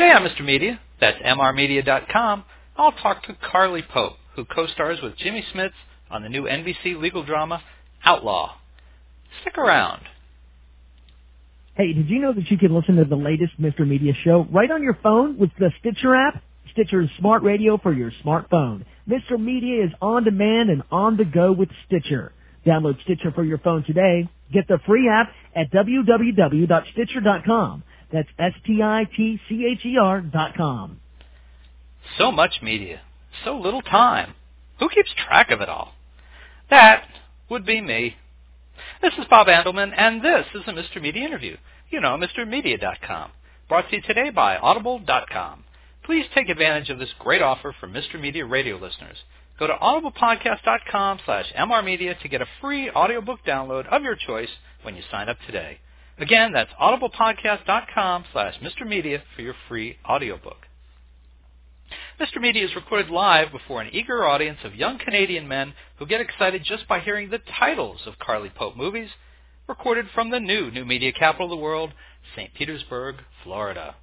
Today on Mr. Media, that's mrmedia.com, I'll talk to Carly Pope, who co-stars with Jimmy Smits on the new NBC legal drama, Outlaw. Stick around. Hey, did you know that you can listen to the latest Mr. Media show right on your phone with the Stitcher app? Stitcher's smart radio for your smartphone. Mr. Media is on demand and on the go with Stitcher. Download Stitcher for your phone today. Get the free app at www.stitcher.com. That's STITCHER.com. So much media, so little time. Who keeps track of it all? That would be me. This is Bob Andelman, and this is a Mr. Media interview. You know, MrMedia.com. Brought to you today by Audible.com. Please take advantage of this great offer for Mr. Media radio listeners. Go to audiblepodcast.com/mrmedia to get a free audiobook download of your choice when you sign up today. Again, that's audiblepodcast.com/mrmedia for your free audiobook. Mr. Media is recorded live before an eager audience of young Canadian men who get excited just by hearing the titles of Carly Pope movies, recorded from the new media capital of the world, St. Petersburg, Florida.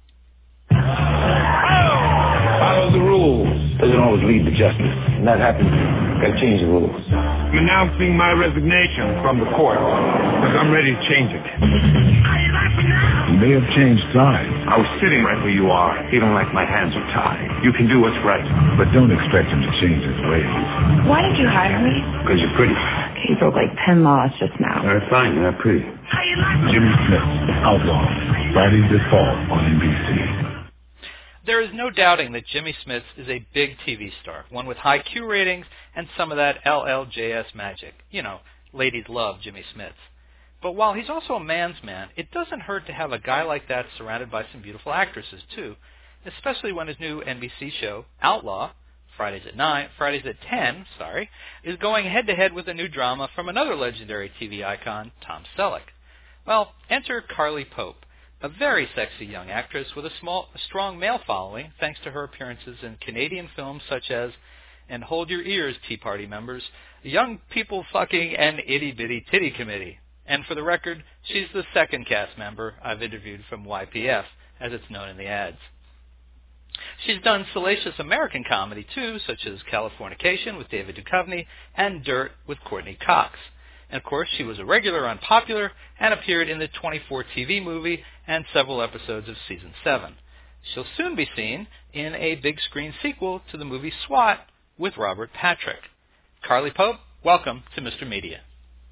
Follow the rules. Doesn't always lead to justice. When that happens, gotta change the rules. I'm announcing my resignation from the court because I'm ready to change it. You may have changed sides. I was sitting right where you are. You don't like my hands are tied. You can do what's right. But don't expect him to change his ways. Why did you hire me? Because you're pretty. You broke like 10 laws just now. All right, fine. You're not pretty. Jimmy Smits, Outlaw. Friday this fall on NBC. There is no doubting that Jimmy Smits is a big TV star, one with high Q ratings and some of that LLJS magic. You know, ladies love Jimmy Smits. But while he's also a man's man, it doesn't hurt to have a guy like that surrounded by some beautiful actresses, too, especially when his new NBC show, Outlaw, Fridays at 10, is going head-to-head with a new drama from another legendary TV icon, Tom Selleck. Well, enter Carly Pope, a very sexy young actress with a strong male following thanks to her appearances in Canadian films such as, and hold your ears, Tea Party members, Young People Fucking and Itty Bitty Titty Committee. And for the record, she's the second cast member I've interviewed from YPF, as it's known in the ads. She's done salacious American comedy, too, such as Californication with David Duchovny and Dirt with Courtney Cox. And, of course, she was a regular on Popular and appeared in the 24 TV movie and several episodes of Season 7. She'll soon be seen in a big-screen sequel to the movie SWAT with Robert Patrick. Carly Pope, welcome to Mr. Media.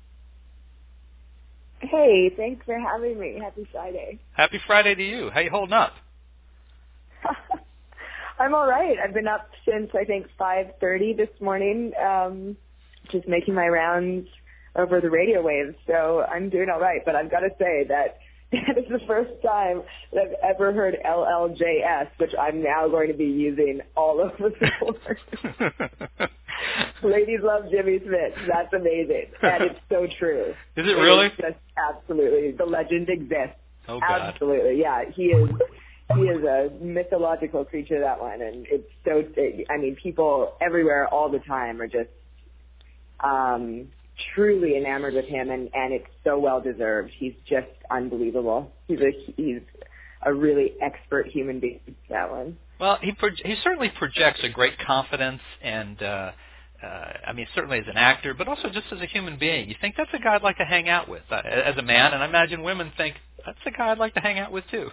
Hey, thanks for having me. Happy Friday. Happy Friday to you. How you holding up? I'm all right. I've been up since, I think, 5:30 this morning, just making my rounds over the radio waves, so I'm doing all right. But I've got to say that this is the first time that I've ever heard LLJS, which I'm now going to be using all over the board. Ladies love Jimmy Smits. That's amazing. And it's so true. Is it really? It's just absolutely. The legend exists. Oh, God. Absolutely. Yeah, he is a mythological creature, that one. And it's so, I mean, people everywhere all the time are just truly enamored with him, and it's so well deserved. He's just unbelievable. He's a really expert human being, that one. Well, he certainly projects a great confidence, and I mean, certainly as an actor, but also just as a human being. You think that's a guy I'd like to hang out with as a man, and I imagine women think that's a guy I'd like to hang out with too.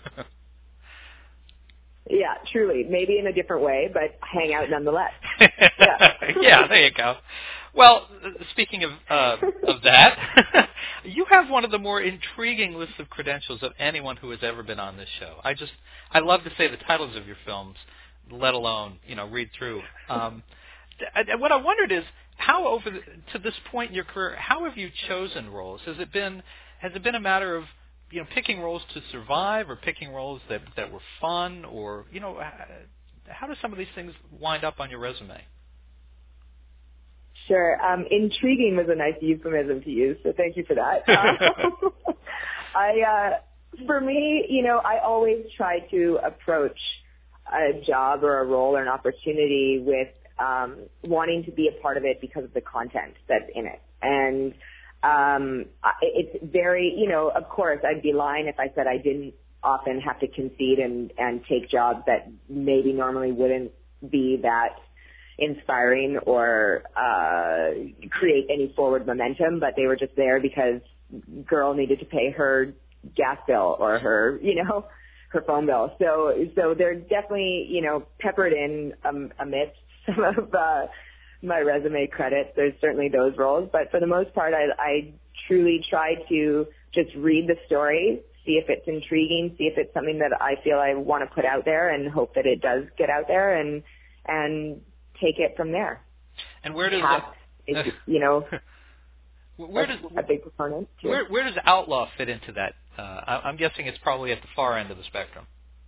Yeah, truly. Maybe in a different way, but hang out nonetheless. Yeah, there you go. Well, speaking of that, you have one of the more intriguing lists of credentials of anyone who has ever been on this show. I love to say the titles of your films, let alone, read through. What I wondered is, how to this point in your career, how have you chosen roles? Has it been a matter of picking roles to survive, or picking roles that were fun, or how do some of these things wind up on your resume? Sure. Intriguing was a nice euphemism to use, so thank you for that. For me, I always try to approach a job or a role or an opportunity with wanting to be a part of it because of the content that's in it. And it's very, of course, I'd be lying if I said I didn't often have to concede and take jobs that maybe normally wouldn't be that inspiring or create any forward momentum, but they were just there because girl needed to pay her gas bill or her, her phone bill. So they're definitely, peppered in amidst some of my resume credits. There's certainly those roles, but for the most part, I truly try to just read the story, see if it's intriguing, see if it's something that I feel I want to put out there, and hope that it does get out there, and take it from there. And where does where does a big proponent too. Where does Outlaw fit into that? I'm guessing it's probably at the far end of the spectrum.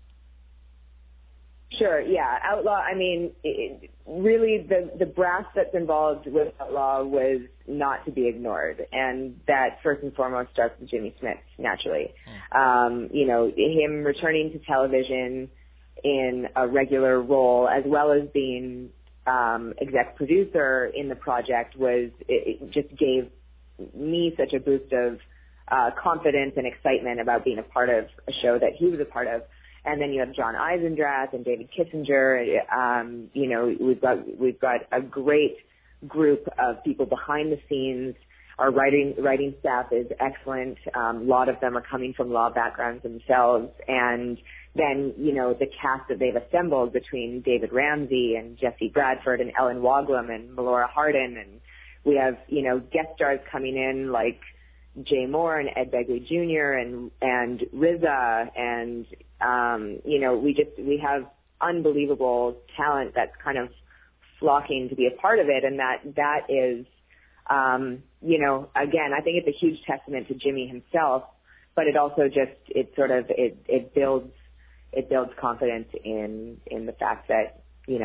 Sure, yeah. Outlaw, I mean, really the brass that's involved with Outlaw was not to be ignored, and that first and foremost starts with Jimmy Smits, naturally. Him returning to television in a regular role, as well as being exec producer in the project, it just gave me such a boost of confidence and excitement about being a part of a show that he was a part of. And then you have John Eisendrath and David Kissinger. We've got a great group of people behind the scenes. Our writing staff is excellent. A lot of them are coming from law backgrounds themselves. And then, the cast that they've assembled between David Ramsey and Jesse Bradford and Ellen Woglum and Melora Hardin. And we have, guest stars coming in like Jay Moore and Ed Begley Jr. and RZA, and we have unbelievable talent that's kind of flocking to be a part of it, and that is again, I think it's a huge testament to Jimmy himself, but it also it builds confidence in the fact that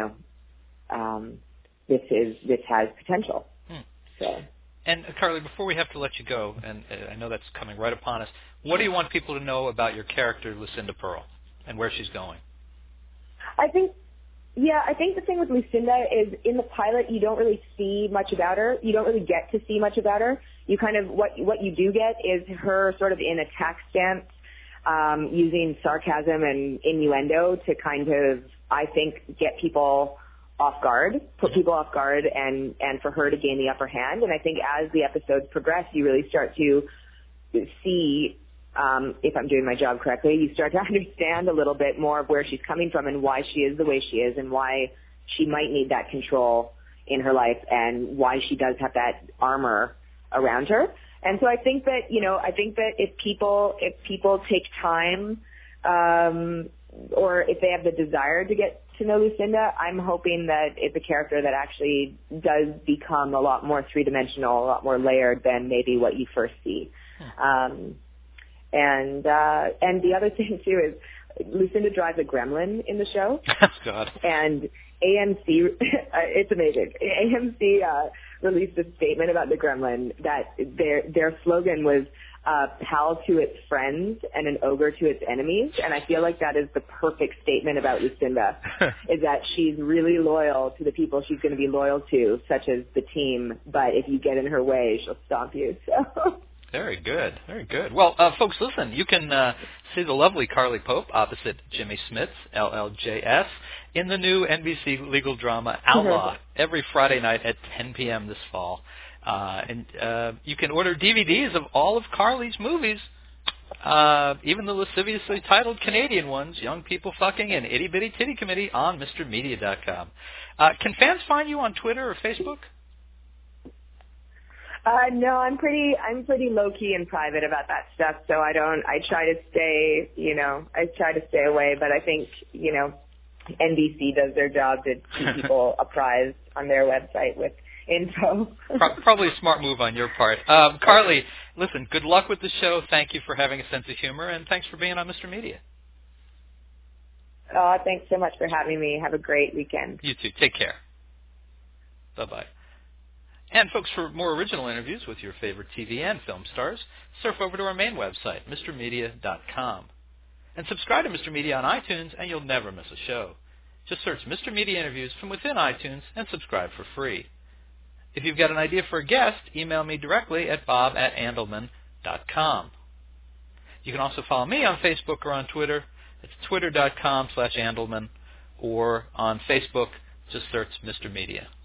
this has potential. So. And Carly, before we have to let you go, and I know that's coming right upon us, what do you want people to know about your character, Lucinda Pearl, and where she's going? I think the thing with Lucinda is in the pilot you don't really see much about her. You don't really get to see much about her. You kind of what you do get is her sort of in attack stance, using sarcasm and innuendo to kind of, I think, get people off guard, put people off guard, and for her to gain the upper hand. And I think as the episodes progress, you really start to see, if I'm doing my job correctly, you start to understand a little bit more of where she's coming from and why she is the way she is and why she might need that control in her life and why she does have that armor around her. And so I think that, if people take time, or if they have the desire to get to know Lucinda, I'm hoping that it's a character that actually does become a lot more three-dimensional, a lot more layered than maybe what you first see. And the other thing too is Lucinda drives a Gremlin in the show. God. And AMC, it's amazing. AMC released a statement about the Gremlin that their slogan was pal to its friends and an ogre to its enemies, and I feel like that is the perfect statement about Lucinda, is that she's really loyal to the people she's going to be loyal to, such as the team, but if you get in her way, she'll stomp you. So. Very good, very good. Well, folks, listen, you can see the lovely Carly Pope opposite Jimmy Smits, LLJS, in the new NBC legal drama Outlaw every Friday night at 10 p.m. this fall. And you can order DVDs of all of Carly's movies, even the lasciviously titled Canadian ones, Young People Fucking and Itty Bitty Titty Committee, on MrMedia.com. Can fans find you on Twitter or Facebook? No, I'm pretty low key and private about that stuff. So I try to stay away. But I think NBC does their job to keep people apprised on their website with info. Probably a smart move on your part. Carly, listen, good luck with the show. Thank you for having a sense of humor, and thanks for being on Mr. Media. Thanks so much for having me. Have a great weekend. You too. Take care. Bye-bye. And, folks, for more original interviews with your favorite TV and film stars, surf over to our main website, MrMedia.com. And subscribe to Mr. Media on iTunes, and you'll never miss a show. Just search Mr. Media Interviews from within iTunes and subscribe for free. If you've got an idea for a guest, email me directly at bob@andelman.com. You can also follow me on Facebook or on Twitter. It's twitter.com/Andelman, or on Facebook, just search Mr. Media.